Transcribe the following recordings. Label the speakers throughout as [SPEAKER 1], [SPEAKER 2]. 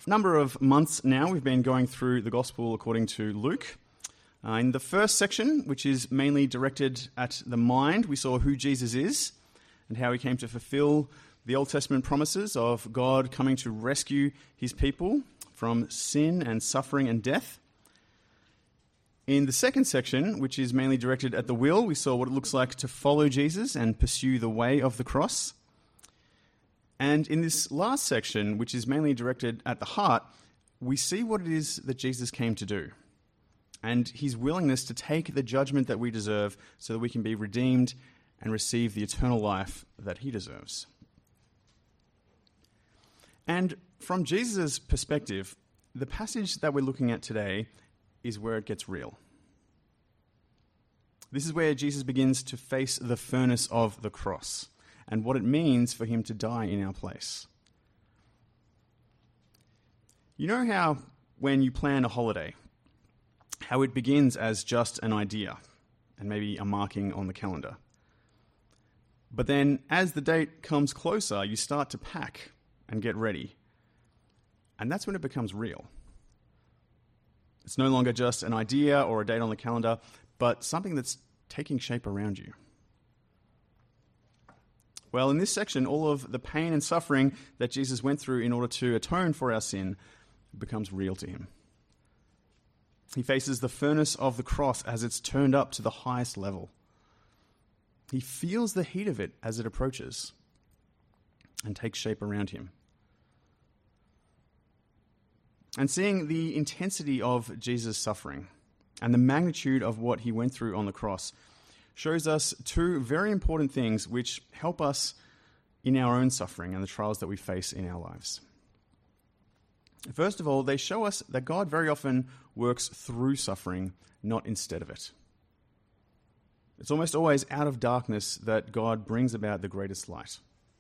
[SPEAKER 1] For a number of months now, we've been going through the Gospel according to Luke. In the first section, which is mainly directed at the mind, we saw who Jesus is and how he came to fulfill the Old Testament promises of God coming to rescue his people from sin and suffering and death. In the second section, which is mainly directed at the will, we saw what it looks like to follow Jesus and pursue the way of the cross. And in this last section, which is mainly directed at the heart, we see what it is that Jesus came to do and his willingness to take the judgment that we deserve so that we can be redeemed and receive the eternal life that he deserves. And from Jesus' perspective, the passage that we're looking at today is where it gets real. This is where Jesus begins to face the furnace of the cross and what it means for him to die in our place. You know how when you plan a holiday, how it begins as just an idea and maybe a marking on the calendar. But then as the date comes closer, you start to pack and get ready. And that's when it becomes real. It's no longer just an idea or a date on the calendar, but something that's taking shape around you. Well, in this section, all of the pain and suffering that Jesus went through in order to atone for our sin becomes real to him. He faces the furnace of the cross as it's turned up to the highest level. He feels the heat of it as it approaches and takes shape around him. And seeing the intensity of Jesus' suffering and the magnitude of what he went through on the cross shows us two very important things which help us in our own suffering and the trials that we face in our lives. First of all, they show us that God very often works through suffering, not instead of it. It's almost always out of darkness that God brings about the greatest light.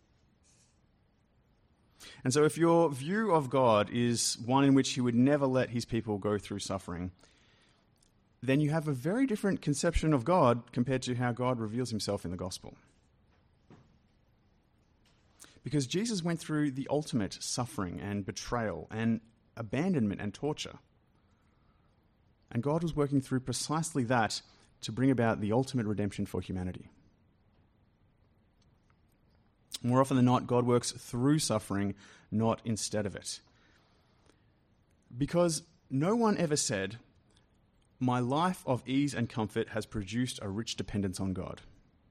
[SPEAKER 1] And so if your view of God is one in which he would never let his people go through suffering, then you have a very different conception of God compared to how God reveals himself in the gospel. Because Jesus went through the ultimate suffering and betrayal and abandonment and torture. And God was working through precisely that to bring about the ultimate redemption for humanity. More often than not, God works through suffering, not instead of it. Because no one ever said, "My life of ease and comfort has produced a rich dependence on God."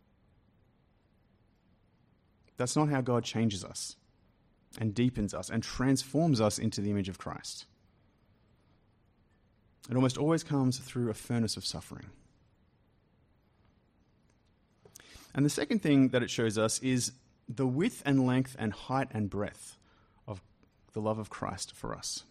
[SPEAKER 1] That's not how God changes us and deepens us and transforms us into the image of Christ. It almost always comes through a furnace of suffering. And the second thing that it shows us is the width and length and height and breadth of the love of Christ for us.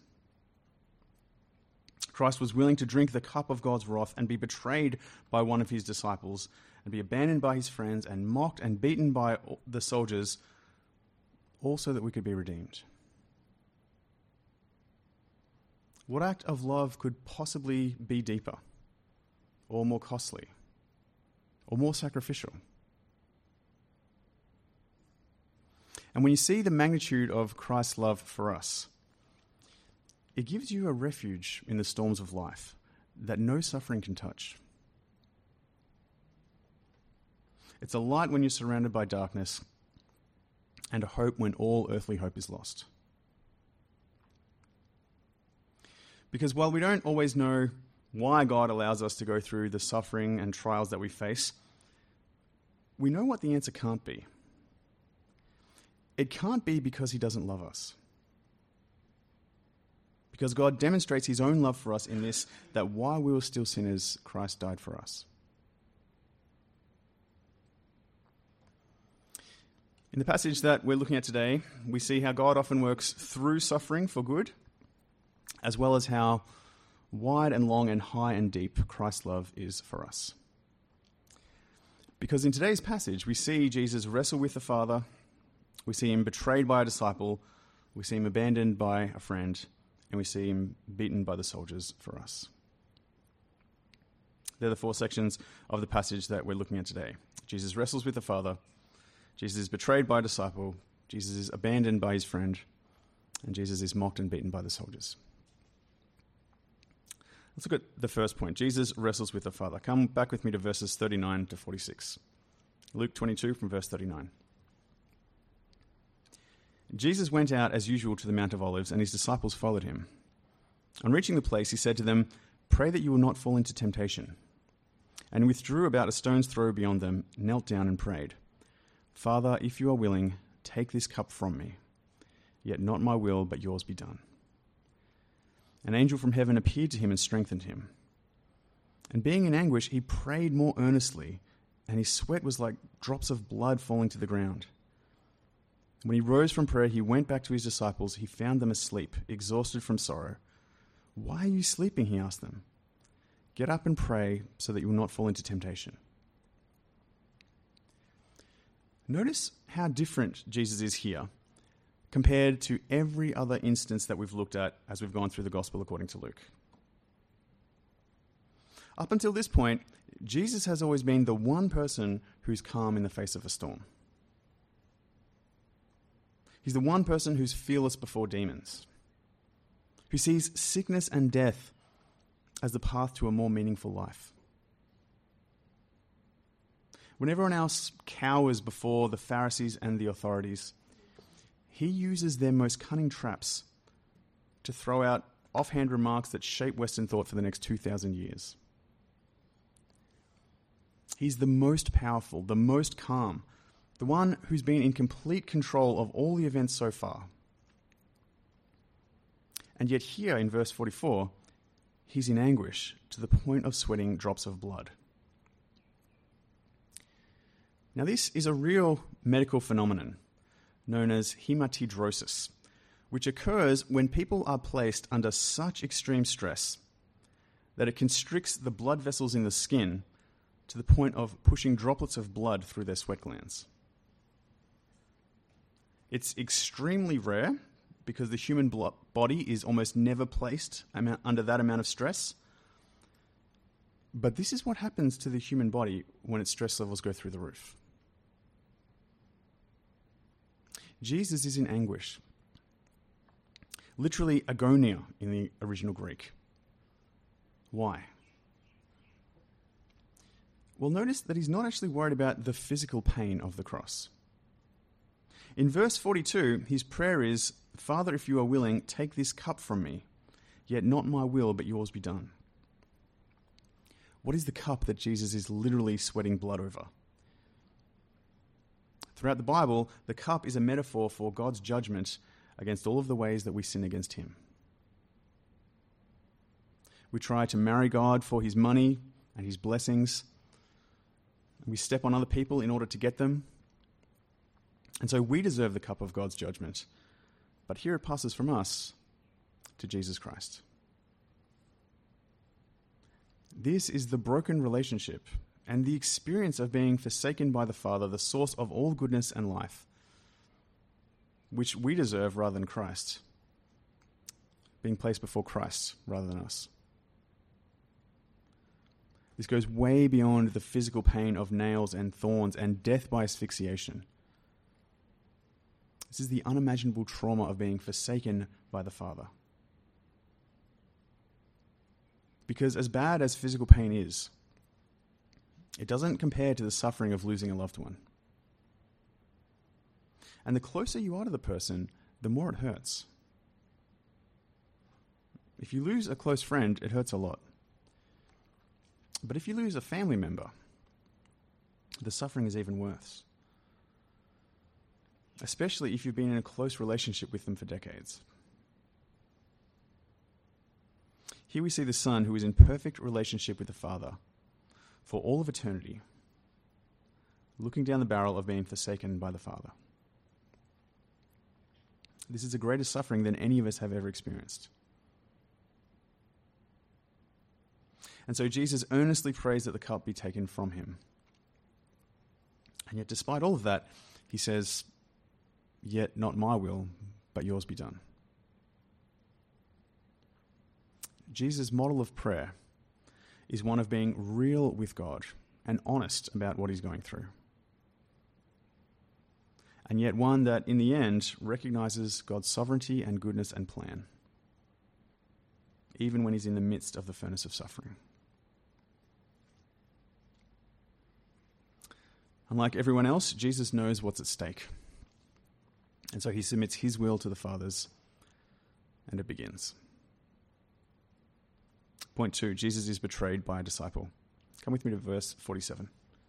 [SPEAKER 1] Christ was willing to drink the cup of God's wrath and be betrayed by one of his disciples and be abandoned by his friends and mocked and beaten by the soldiers, all so that we could be redeemed. What act of love could possibly be deeper or more costly or more sacrificial? And when you see the magnitude of Christ's love for us, it gives you a refuge in the storms of life that no suffering can touch. It's a light when you're surrounded by darkness and a hope when all earthly hope is lost. Because while we don't always know why God allows us to go through the suffering and trials that we face, we know what the answer can't be. It can't be because he doesn't love us. Because God demonstrates his own love for us in this, that while we were still sinners, Christ died for us. In the passage that we're looking at today, we see how God often works through suffering for good, as well as how wide and long and high and deep Christ's love is for us. Because in today's passage, we see Jesus wrestle with the Father, we see him betrayed by a disciple, we see him abandoned by a friend, and we see him beaten by the soldiers for us. They're the four sections of the passage that we're looking at today. Jesus wrestles with the Father, Jesus is betrayed by a disciple, Jesus is abandoned by his friend, And Jesus is mocked and beaten by the soldiers. Let's look at the first point. Jesus wrestles with the Father. Come back with me to verses 39 to 46. Luke 22 from verse 39. Jesus went out as usual to the Mount of Olives, and his disciples followed him. On reaching the place, he said to them, "Pray that you will not fall into temptation." And withdrew about a stone's throw beyond them, knelt down and prayed, "Father, if you are willing, take this cup from me. Yet not my will, but yours be done." An angel from heaven appeared to him and strengthened him. And being in anguish, he prayed more earnestly, and his sweat was like drops of blood falling to the ground. When he rose from prayer, he went back to his disciples. He found them asleep, exhausted from sorrow. "Why are you sleeping?" he asked them. "Get up and pray so that you will not fall into temptation." Notice how different Jesus is here compared to every other instance that we've looked at as we've gone through the Gospel according to Luke. Up until this point, Jesus has always been the one person who's calm in the face of a storm. He's the one person who's fearless before demons, who sees sickness and death as the path to a more meaningful life. When everyone else cowers before the Pharisees and the authorities, he uses their most cunning traps to throw out offhand remarks that shape Western thought for the next 2,000 years. He's the most powerful, the most calm, the one who's been in complete control of all the events so far. And yet here in verse 44, he's in anguish to the point of sweating drops of blood. Now this is a real medical phenomenon known as hematidrosis, which occurs when people are placed under such extreme stress that it constricts the blood vessels in the skin to the point of pushing droplets of blood through their sweat glands. It's extremely rare because the human body is almost never placed under that amount of stress. But this is what happens to the human body when its stress levels go through the roof. Jesus is in anguish. Literally agonia in the original Greek. Why? Well, notice that he's not actually worried about the physical pain of the cross. In verse 42, his prayer is, "Father, if you are willing, take this cup from me, yet not my will, but yours be done." What is the cup that Jesus is literally sweating blood over? Throughout the Bible, the cup is a metaphor for God's judgment against all of the ways that we sin against him. We try to marry God for his money and his blessings. We step on other people in order to get them. And so we deserve the cup of God's judgment. But here it passes from us to Jesus Christ. This is the broken relationship and the experience of being forsaken by the Father, the source of all goodness and life, which we deserve rather than Christ, being placed before Christ rather than us. This goes way beyond the physical pain of nails and thorns and death by asphyxiation. This is the unimaginable trauma of being forsaken by the Father. Because as bad as physical pain is, it doesn't compare to the suffering of losing a loved one. And the closer you are to the person, the more it hurts. If you lose a close friend, it hurts a lot. But if you lose a family member, the suffering is even worse. Especially if you've been in a close relationship with them for decades. Here we see the Son who is in perfect relationship with the Father for all of eternity, looking down the barrel of being forsaken by the Father. This is a greater suffering than any of us have ever experienced. And so Jesus earnestly prays that the cup be taken from him. And yet despite all of that, he says, "Yet not my will, but yours be done." Jesus' model of prayer is one of being real with God and honest about what he's going through. and yet one that, in the end, recognizes God's sovereignty and goodness and plan, even when he's in the midst of the furnace of suffering. Unlike everyone else, Jesus knows what's at stake. And so he submits his will to the Father's, and it begins. Point 2, Jesus is betrayed by a disciple. Come with me to verse 47.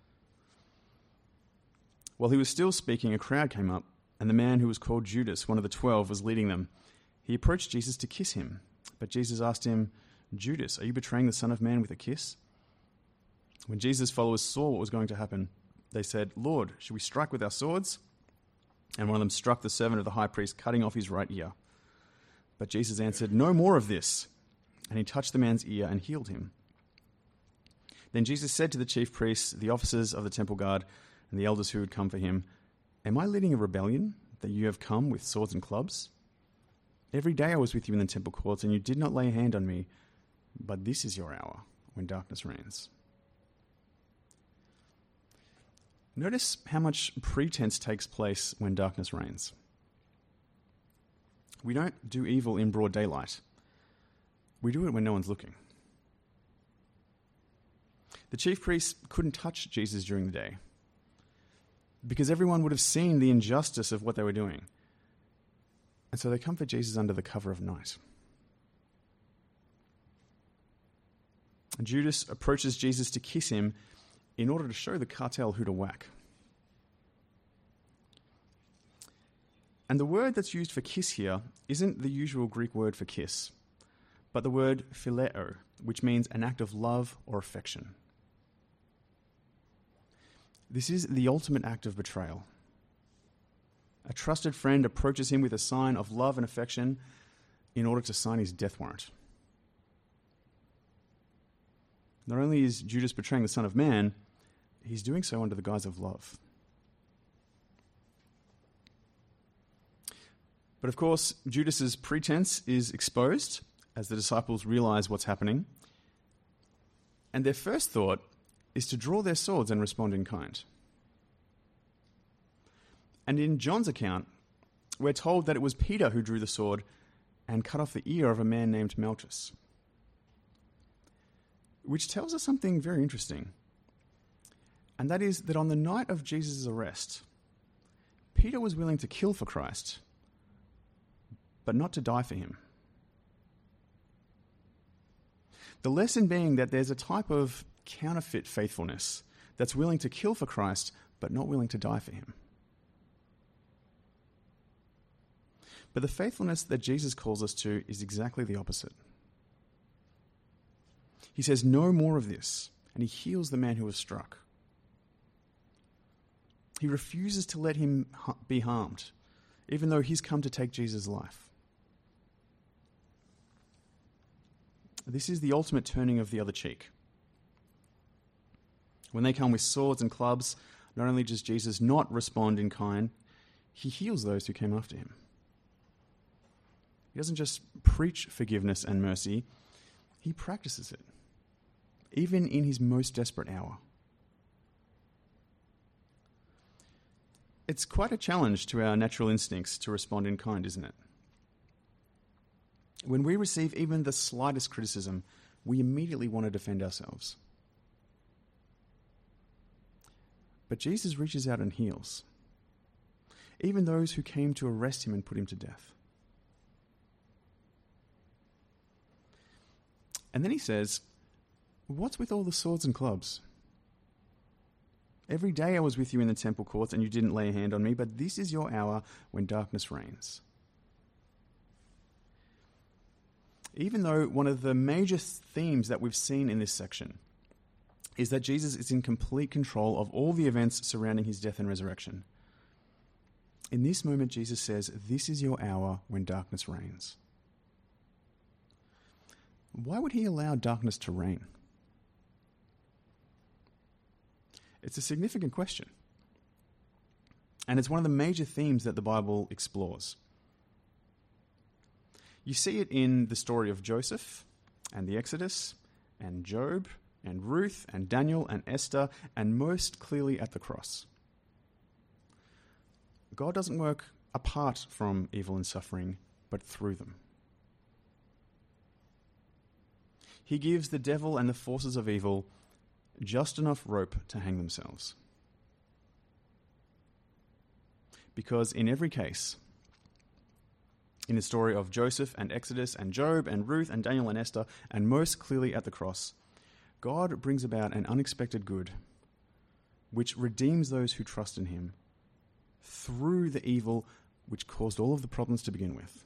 [SPEAKER 1] While he was still speaking, a crowd came up, and the man who was called Judas, one of the 12, was leading them. He approached Jesus to kiss him, but Jesus asked him, "Judas, are you betraying the Son of Man with a kiss?" When Jesus' followers saw what was going to happen, they said, "Lord, should we strike with our swords?" And one of them struck the servant of the high priest, cutting off his right ear. But Jesus answered, "No more of this." And he touched the man's ear and healed him. Then Jesus said to the chief priests, the officers of the temple guard, and the elders who had come for him, "Am I leading a rebellion that you have come with swords and clubs? Every day I was with you in the temple courts, and you did not lay a hand on me. But this is your hour when darkness reigns." Notice how much pretense takes place when darkness reigns. We don't do evil in broad daylight. We do it when no one's looking. The chief priests couldn't touch Jesus during the day because everyone would have seen the injustice of what they were doing. And so they come for Jesus under the cover of night. And Judas approaches Jesus to kiss him in order to show the cartel who to whack. And the word that's used for kiss here isn't the usual Greek word for kiss, but the word phileo, which means an act of love or affection. This is the ultimate act of betrayal. A trusted friend approaches him with a sign of love and affection in order to sign his death warrant. Not only is Judas betraying the Son of Man, he's doing so under the guise of love. But of course, Judas's pretense is exposed as the disciples realize what's happening. And their first thought is to draw their swords and respond in kind. And in John's account, we're told that it was Peter who drew the sword and cut off the ear of a man named Malchus, which tells us something very interesting. And that is that on the night of Jesus' arrest, Peter was willing to kill for Christ, but not to die for him. The lesson being that there's a type of counterfeit faithfulness that's willing to kill for Christ, but not willing to die for him. But the faithfulness that Jesus calls us to is exactly the opposite. He says, "No more of this," and he heals the man who was struck. He refuses to let him be harmed, even though he's come to take Jesus' life. This is the ultimate turning of the other cheek. When they come with swords and clubs, not only does Jesus not respond in kind, he heals those who came after him. He doesn't just preach forgiveness and mercy, he practices it, even in his most desperate hour. It's quite a challenge to our natural instincts to respond in kind, isn't it? When we receive even the slightest criticism, we immediately want to defend ourselves. But Jesus reaches out and heals, even those who came to arrest him and put him to death. And then he says, "What's with all the swords and clubs? Every day I was with you in the temple courts and you didn't lay a hand on me, but this is your hour when darkness reigns." Even though one of the major themes that we've seen in this section is that Jesus is in complete control of all the events surrounding his death and resurrection, in this moment Jesus says, "This is your hour when darkness reigns." Why would he allow darkness to reign? It's a significant question. And it's one of the major themes that the Bible explores. You see it in the story of Joseph and the Exodus and Job and Ruth and Daniel and Esther, and most clearly at the cross. God doesn't work apart from evil and suffering, but through them. He gives the devil and the forces of evil just enough rope to hang themselves. Because in every case, in the story of Joseph and Exodus and Job and Ruth and Daniel and Esther, and most clearly at the cross, God brings about an unexpected good which redeems those who trust in him through the evil which caused all of the problems to begin with.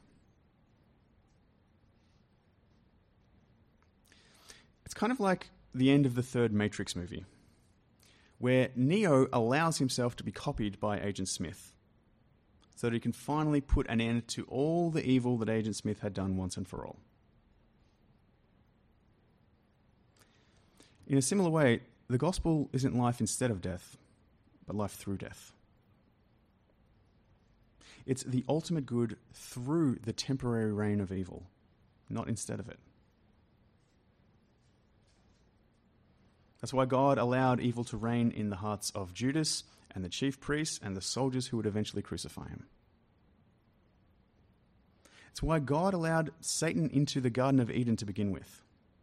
[SPEAKER 1] It's kind of like the end of the third Matrix movie, where Neo allows himself to be copied by Agent Smith so that he can finally put an end to all the evil that Agent Smith had done once and for all. In a similar way, the gospel isn't life instead of death, but life through death. It's the ultimate good through the temporary reign of evil, not instead of it. That's why God allowed evil to reign in the hearts of Judas and the chief priests and the soldiers who would eventually crucify him. It's why God allowed Satan into the Garden of Eden to begin with.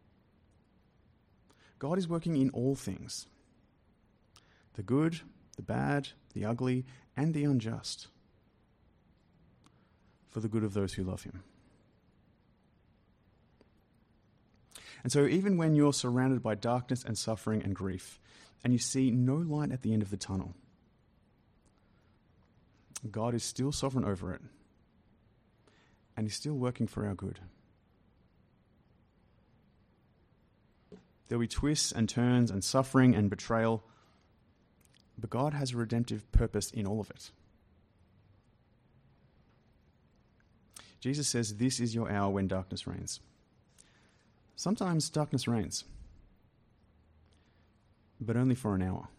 [SPEAKER 1] God is working in all things, the good, the bad, the ugly, and the unjust, for the good of those who love him. And so even when you're surrounded by darkness and suffering and grief, and you see no light at the end of the tunnel, God is still sovereign over it, and he's still working for our good. There'll be twists and turns and suffering and betrayal, but God has a redemptive purpose in all of it. Jesus says, "This is your hour when darkness reigns." Sometimes darkness reigns, but only for an hour.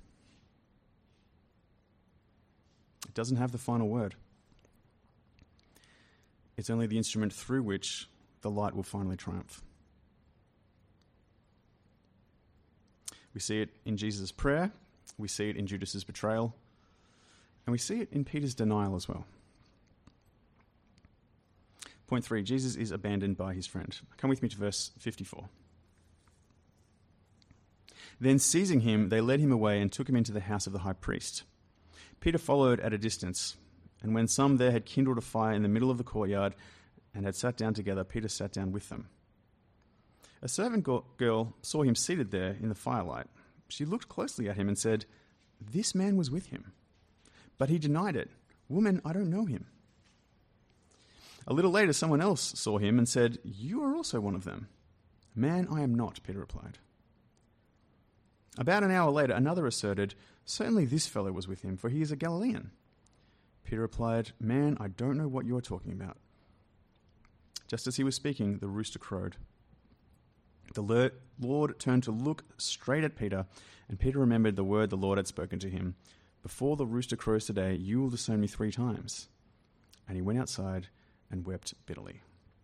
[SPEAKER 1] It doesn't have the final word. It's only the instrument through which the light will finally triumph. We see it in Jesus' prayer, we see it in Judas' betrayal, and we see it in Peter's denial as well. Point 3, Jesus is abandoned by his friend. Come with me to verse 54. Then seizing him, they led him away and took him into the house of the high priest. Peter followed at a distance, and when some there had kindled a fire in the middle of the courtyard and had sat down together, Peter sat down with them. A servant girl saw him seated there in the firelight. She looked closely at him and said, "This man was with him." But he denied it. "Woman, I don't know him." A little later, someone else saw him and said, "You are also one of them." "Man, I am not," Peter replied. About an hour later, another asserted, "Certainly this fellow was with him, for he is a Galilean." Peter replied, "Man, I don't know what you are talking about." Just as he was speaking, the rooster crowed. The Lord turned to look straight at Peter, and Peter remembered the word the Lord had spoken to him. "Before the rooster crows today, you will disown me 3 times." And he went outside and wept bitterly.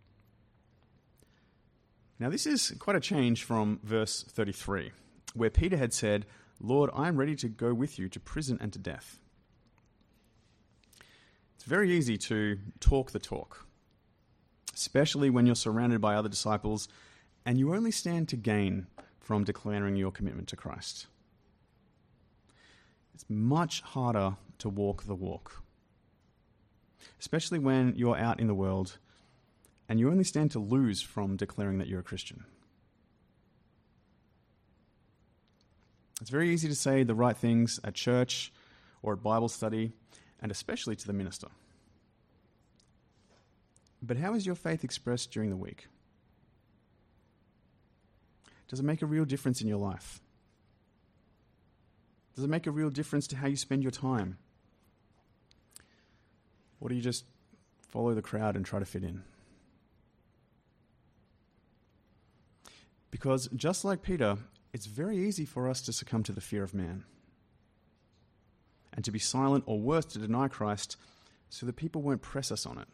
[SPEAKER 1] Now this is quite a change from verse 33, where Peter had said, "Lord, I am ready to go with you to prison and to death." It's very easy to talk the talk, especially when you're surrounded by other disciples and you only stand to gain from declaring your commitment to Christ. It's much harder to walk the walk, especially when you're out in the world and you only stand to lose from declaring that you're a Christian. It's very easy to say the right things at church or at Bible study, and especially to the minister. But how is your faith expressed during the week? Does it make a real difference in your life? Does it make a real difference to how you spend your time? Or do you just follow the crowd and try to fit in? Because just like Peter, it's very easy for us to succumb to the fear of man and to be silent, or worse, to deny Christ so that people won't press us on it.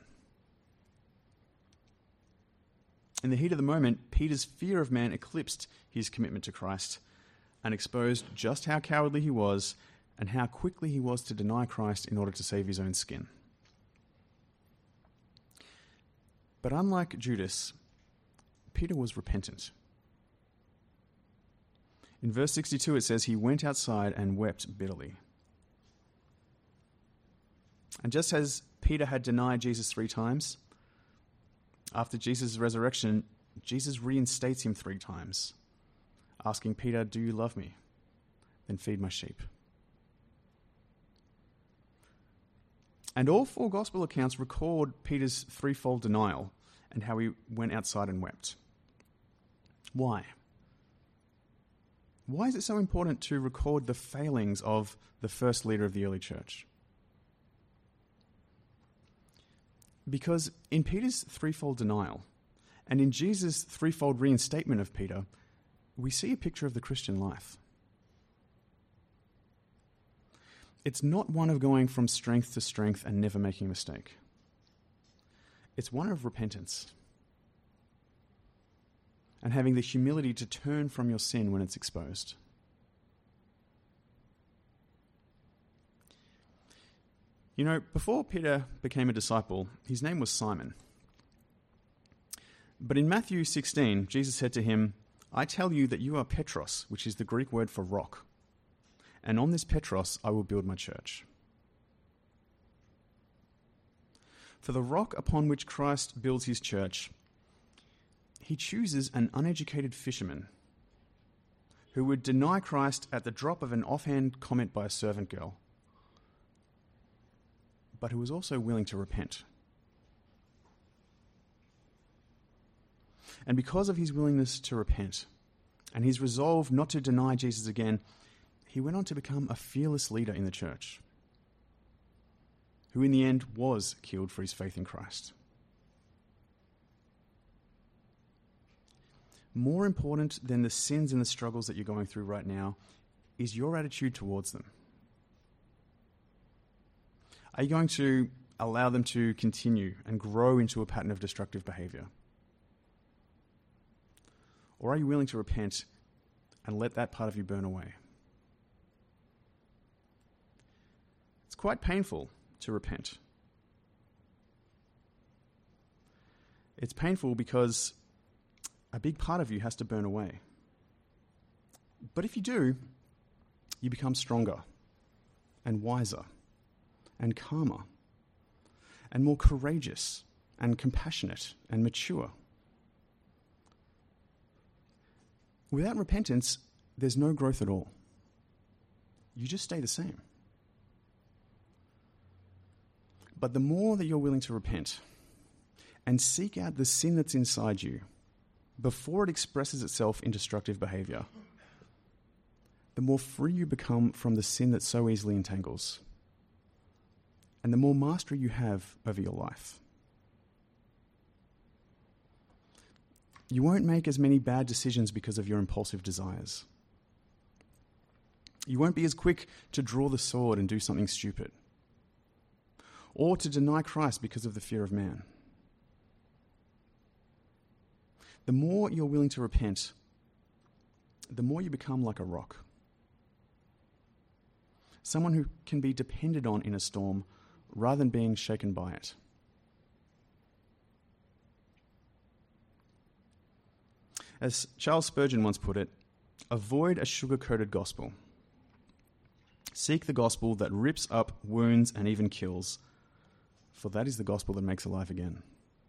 [SPEAKER 1] In the heat of the moment, Peter's fear of man eclipsed his commitment to Christ and exposed just how cowardly he was and how quickly he was to deny Christ in order to save his own skin. But unlike Judas, Peter was repentant. In verse 62 it says, he went outside and wept bitterly. And just as Peter had denied Jesus 3 times, after Jesus' resurrection, Jesus reinstates him 3 times, asking Peter, do you love me? Then feed my sheep. And all 4 gospel accounts record Peter's threefold denial and how he went outside and wept. Why? Why is it so important to record the failings of the first leader of the early church? Because in Peter's threefold denial and in Jesus' threefold reinstatement of Peter, we see a picture of the Christian life. It's not one of going from strength to strength and never making a mistake. It's one of repentance and having the humility to turn from your sin when it's exposed. You know, before Peter became a disciple, his name was Simon. But in Matthew 16, Jesus said to him, I tell you that you are Petros, which is the Greek word for rock. And on this Petros I will build my church. For the rock upon which Christ builds his church, he chooses an uneducated fisherman who would deny Christ at the drop of an offhand comment by a servant girl, but who was also willing to repent. And because of his willingness to repent and his resolve not to deny Jesus again, he went on to become a fearless leader in the church, who in the end was killed for his faith in Christ. More important than the sins and the struggles that you're going through right now is your attitude towards them. Are you going to allow them to continue and grow into a pattern of destructive behavior? Or are you willing to repent and let that part of you burn away? It's quite painful to repent. It's painful because a big part of you has to burn away. But if you do, you become stronger and wiser and calmer and more courageous and compassionate and mature. Without repentance, there's no growth at all. You just stay the same. But the more that you're willing to repent and seek out the sin that's inside you before it expresses itself in destructive behavior, the more free you become from the sin that so easily entangles, and the more mastery you have over your life. You won't make as many bad decisions because of your impulsive desires. You won't be as quick to draw the sword and do something stupid, or to deny Christ because of the fear of man. The more you're willing to repent, the more you become like a rock. Someone who can be depended on in a storm rather than being shaken by it. As Charles Spurgeon once put it, avoid a sugar-coated gospel. Seek the gospel that rips up, wounds, and even kills, for that is the gospel that makes alive again.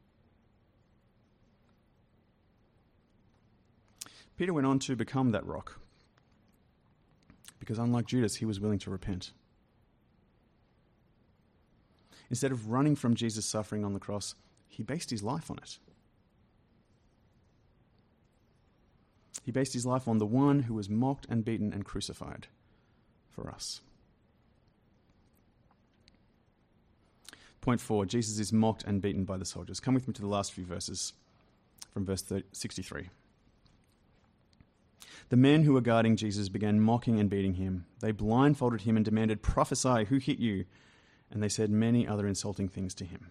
[SPEAKER 1] Peter went on to become that rock, because unlike Judas, he was willing to repent. Instead of running from Jesus' suffering on the cross, he based his life on it. He based his life on the one who was mocked and beaten and crucified for us. Point 4, Jesus is mocked and beaten by the soldiers. Come with me to the last few verses from verse 63. The men who were guarding Jesus began mocking and beating him. They blindfolded him and demanded, "Prophesy, who hit you?" And they said many other insulting things to him.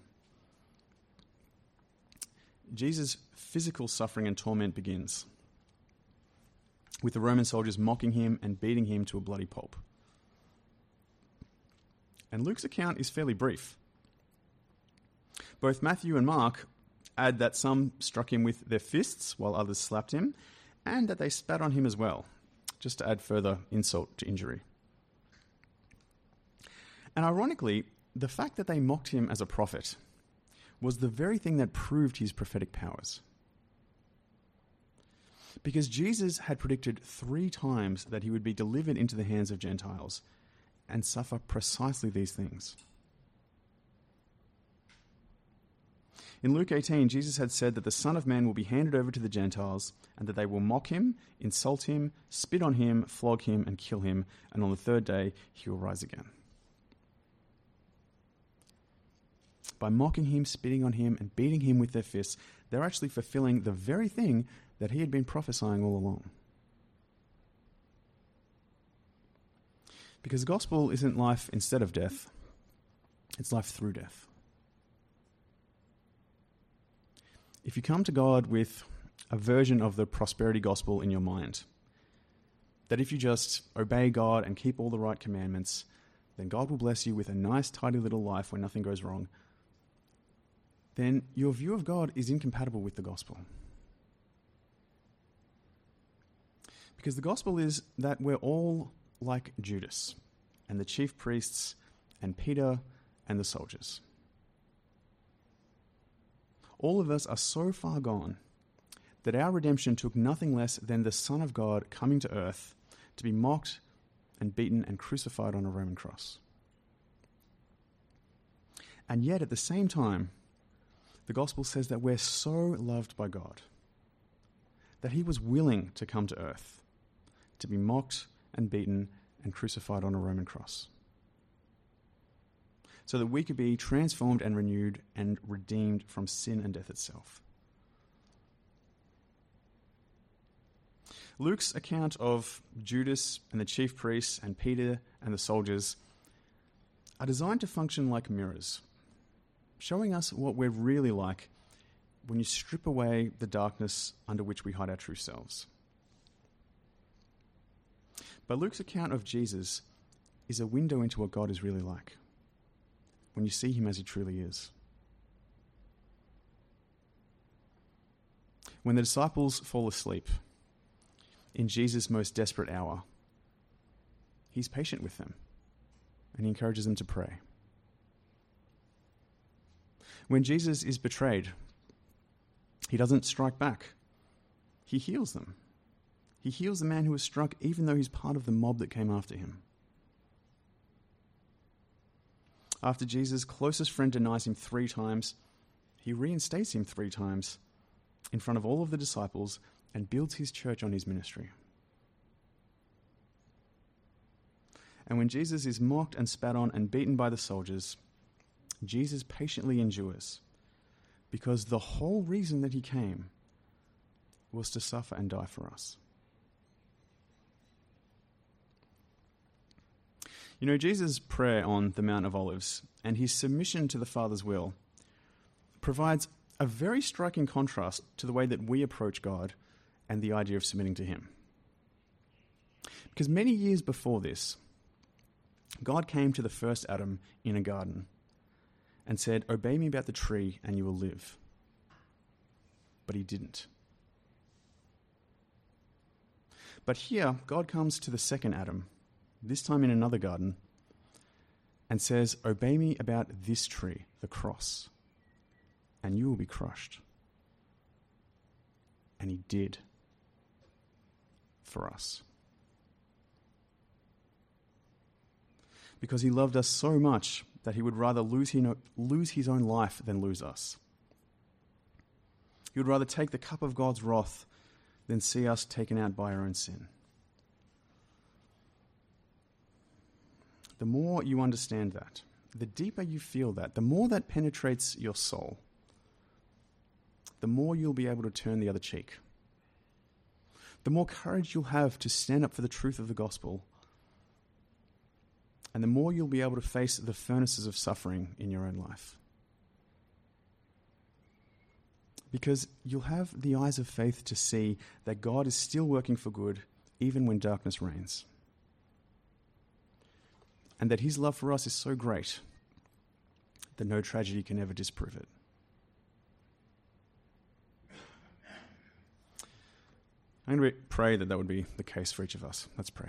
[SPEAKER 1] Jesus' physical suffering and torment begins with the Roman soldiers mocking him and beating him to a bloody pulp. And Luke's account is fairly brief. Both Matthew and Mark add that some struck him with their fists while others slapped him, and that they spat on him as well, just to add further insult to injury. And ironically, the fact that they mocked him as a prophet was the very thing that proved his prophetic powers. Because Jesus had predicted 3 times that he would be delivered into the hands of Gentiles and suffer precisely these things. In Luke 18, Jesus had said that the Son of Man will be handed over to the Gentiles and that they will mock him, insult him, spit on him, flog him, and kill him, and on the 3rd day he will rise again. By mocking him, spitting on him, and beating him with their fists, they're actually fulfilling the very thing that he had been prophesying all along. Because the gospel isn't life instead of death, it's life through death. If you come to God with a version of the prosperity gospel in your mind, that if you just obey God and keep all the right commandments, then God will bless you with a nice, tidy little life where nothing goes wrong, then your view of God is incompatible with the gospel. Because the gospel is that we're all like Judas and the chief priests and Peter and the soldiers. All of us are so far gone that our redemption took nothing less than the Son of God coming to earth to be mocked and beaten and crucified on a Roman cross. And yet at the same time, the gospel says that we're so loved by God that he was willing to come to earth to be mocked and beaten and crucified on a Roman cross, so that we could be transformed and renewed and redeemed from sin and death itself. Luke's account of Judas and the chief priests and Peter and the soldiers are designed to function like mirrors, showing us what we're really like when you strip away the darkness under which we hide our true selves. But Luke's account of Jesus is a window into what God is really like, when you see him as he truly is. When the disciples fall asleep in Jesus' most desperate hour, he's patient with them and he encourages them to pray. When Jesus is betrayed, he doesn't strike back. He heals them. He heals the man who was struck even though he's part of the mob that came after him. After Jesus' closest friend denies him 3 times, he reinstates him 3 times in front of all of the disciples and builds his church on his ministry. And when Jesus is mocked and spat on and beaten by the soldiers, Jesus patiently endures, because the whole reason that he came was to suffer and die for us. You know, Jesus' prayer on the Mount of Olives and his submission to the Father's will provides a very striking contrast to the way that we approach God and the idea of submitting to him. Because many years before this, God came to the first Adam in a garden and said, "Obey me about the tree and you will live." But he didn't. But here, God comes to the second Adam, this time in another garden, and says, "Obey me about this tree, the cross, and you will be crushed." And he did for us. Because he loved us so much that he would rather lose his own life than lose us. He would rather take the cup of God's wrath than see us taken out by our own sin. The more you understand that, the deeper you feel that, the more that penetrates your soul, the more you'll be able to turn the other cheek. The more courage you'll have to stand up for the truth of the gospel, and the more you'll be able to face the furnaces of suffering in your own life. Because you'll have the eyes of faith to see that God is still working for good, even when darkness reigns. and that his love for us is so great that no tragedy can ever disprove it. I'm going to pray that would be the case for each of us. Let's pray.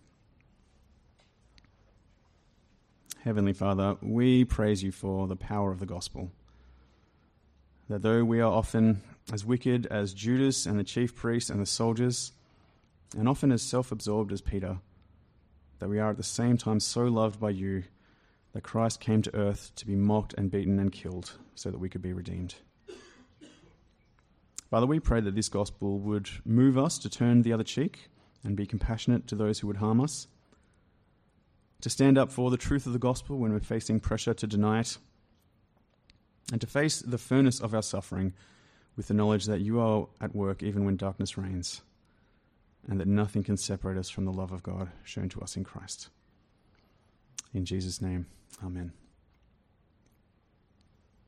[SPEAKER 1] Heavenly Father, we praise you for the power of the gospel. That though we are often as wicked as Judas and the chief priests and the soldiers, and often as self-absorbed as Peter, that we are at the same time so loved by you that Christ came to earth to be mocked and beaten and killed so that we could be redeemed. Father, we pray that this gospel would move us to turn the other cheek and be compassionate to those who would harm us, to stand up for the truth of the gospel when we're facing pressure to deny it, and to face the furnace of our suffering with the knowledge that you are at work even when darkness reigns, and that nothing can separate us from the love of God shown to us in Christ. In Jesus' name, amen.